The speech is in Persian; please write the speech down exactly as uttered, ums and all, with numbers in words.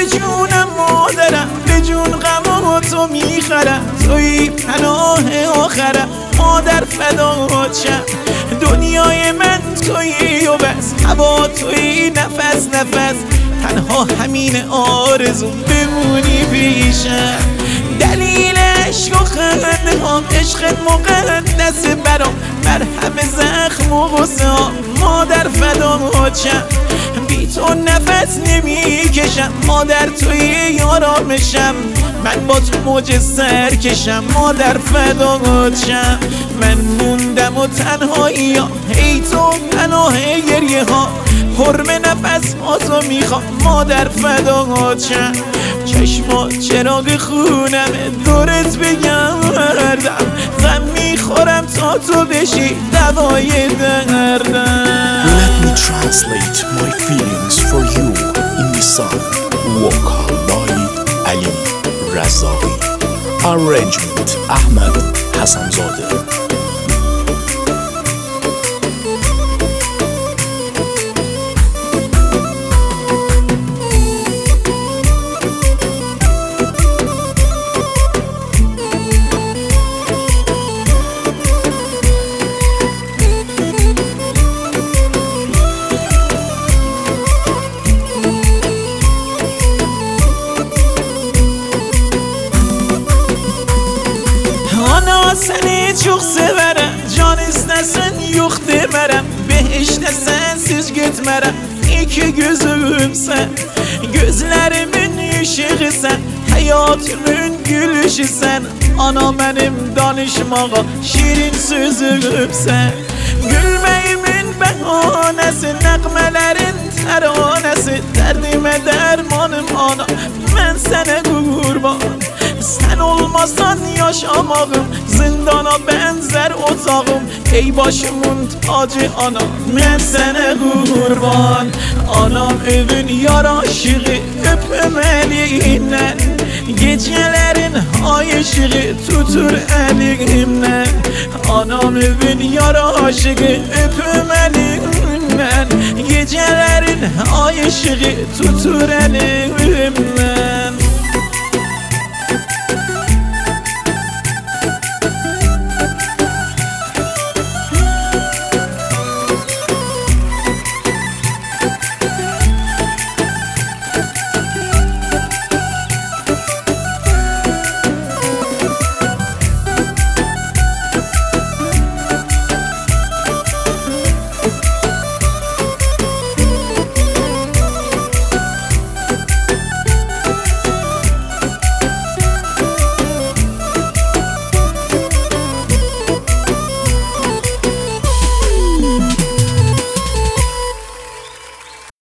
جونم مادرم، به جون غم تو میخرم، توی پناه آخرم، مادر فدات شم. دنیای من تویی و بس، هوا تویی، نفس نفس، تنها همین آرزوم بمونی پیشم. دلیل عشق و خنده ها، عشقت مقدس برام، مرهم زخم و غصه ها، مادر فدات شم. بی تو نفس نمی کشم، مادر توی آرامشم، من با تو موج سر کشم، مادر فدات شم. من موندم و تنهایی ها، ای تو پناه گریه ها، حرم نفس ها تو میخوام، مادر فدات شم. چشمات چراغ خونمه، دورت بگردم، غم میخورم تا تو بشی دوای دردم. Let me translate my feelings for you in the song Woka by Ali Razavi. Arrangement Ahmed Hassanzadeh. Seni çok severim, can istesin yok demerem, behiştesin siz gitmerem, iki gözüm sen, gözlerimin ışığı sen, hayatımın gülüşü sen, ana benim danışmağa şirin sözüm sen. Gülmeyimin behanesi, nəğmələrin təranəsi, dərdime dermanım ana, mən sənə qurban. Sen olmasan yaşamağım, zindana benzer otağım, ey başımın tacı anam, ben sana kurban. Anam evin yaraşığı, öpüm elinden, gecelerin ay ışığı tutur elimden. Anam evin yaraşığı, öpüm elinden, gecelerin ay ışığı tutur elimden.